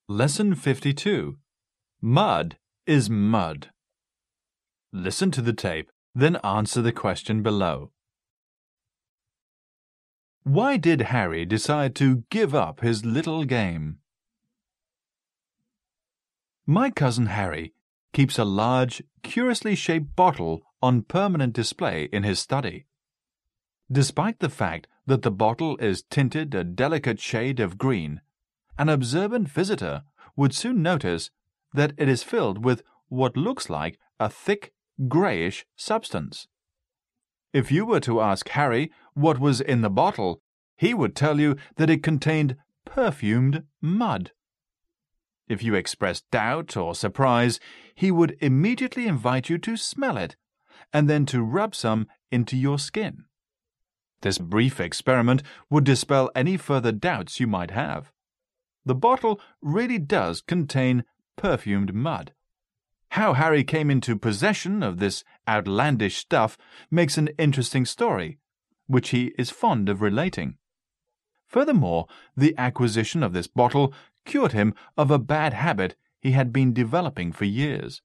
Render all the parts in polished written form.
Lesson 52. Mud is mud. Listen to the tape, then answer the question below. Why did Harry decide to give up his little game? My cousin Harry keeps a large, curiously shaped bottle on permanent display in his study. Despite the fact that the bottle is tinted a delicate shade of green, an observant visitor would soon notice that it is filled with what looks like a thick, greyish substance. If you were to ask Harry what was in the bottle, he would tell you that it contained perfumed mud. If you expressed doubt or surprise, he would immediately invite you to smell it, and then to rub some into your skin. This brief experiment would dispel any further doubts you might have. The bottle really does contain perfumed mud. How Harry came into possession of this outlandish stuff makes an interesting story, which he is fond of relating. Furthermore, the acquisition of this bottle cured him of a bad habit he had been developing for years.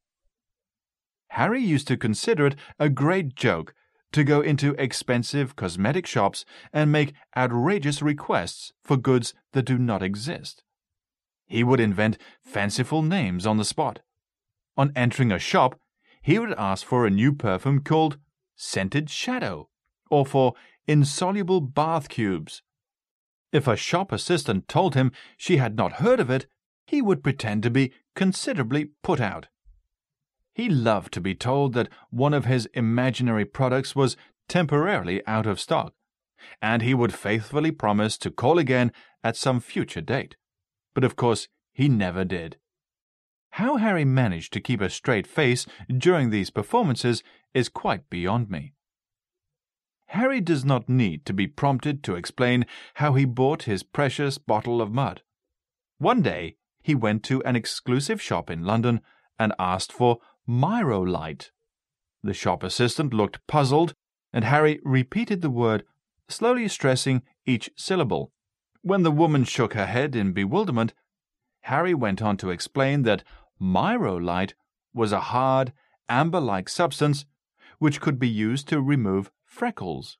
Harry used to consider it a great joke to go into expensive cosmetic shops and make outrageous requests for goods that do not exist. He would invent fanciful names on the spot. On entering a shop, he would ask for a new perfume called Scented Shadow, or for insoluble bath cubes. If a shop assistant told him she had not heard of it, he would pretend to be considerably put out. He loved to be told that one of his imaginary products was temporarily out of stock, and he would faithfully promise to call again at some future date. But of course, he never did. How Harry managed to keep a straight face during these performances is quite beyond me. Harry does not need to be prompted to explain how he bought his precious bottle of mud. One day, he went to an exclusive shop in London and asked for Myrolite. The shop assistant looked puzzled, and Harry repeated the word, slowly stressing each syllable. When the woman shook her head in bewilderment, Harry went on to explain that Myrolite was a hard, amber-like substance which could be used to remove freckles.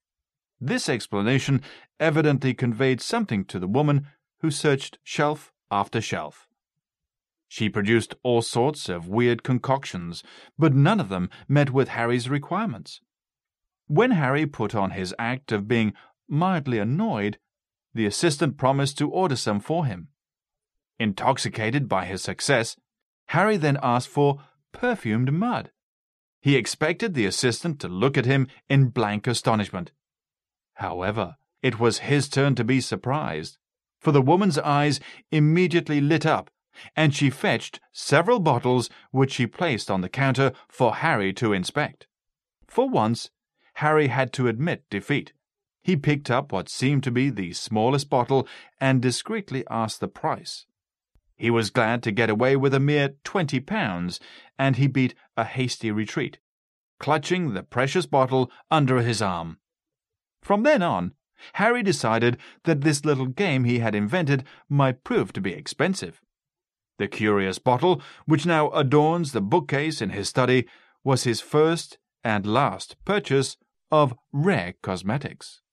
This explanation evidently conveyed something to the woman, who searched shelf after shelf. She produced all sorts of weird concoctions, but none of them met with Harry's requirements. When Harry put on his act of being mildly annoyed, the assistant promised to order some for him. Intoxicated by his success, Harry then asked for perfumed mud. He expected the assistant to look at him in blank astonishment. However, it was his turn to be surprised, for the woman's eyes immediately lit up, and she fetched several bottles which she placed on the counter for Harry to inspect. For once, Harry had to admit defeat. He picked up what seemed to be the smallest bottle and discreetly asked the price. He was glad to get away with a mere £20, and he beat a hasty retreat, clutching the precious bottle under his arm. From then on, Harry decided that this little game he had invented might prove to be expensive. The curious bottle, which now adorns the bookcase in his study, was his first and last purchase of rare cosmetics.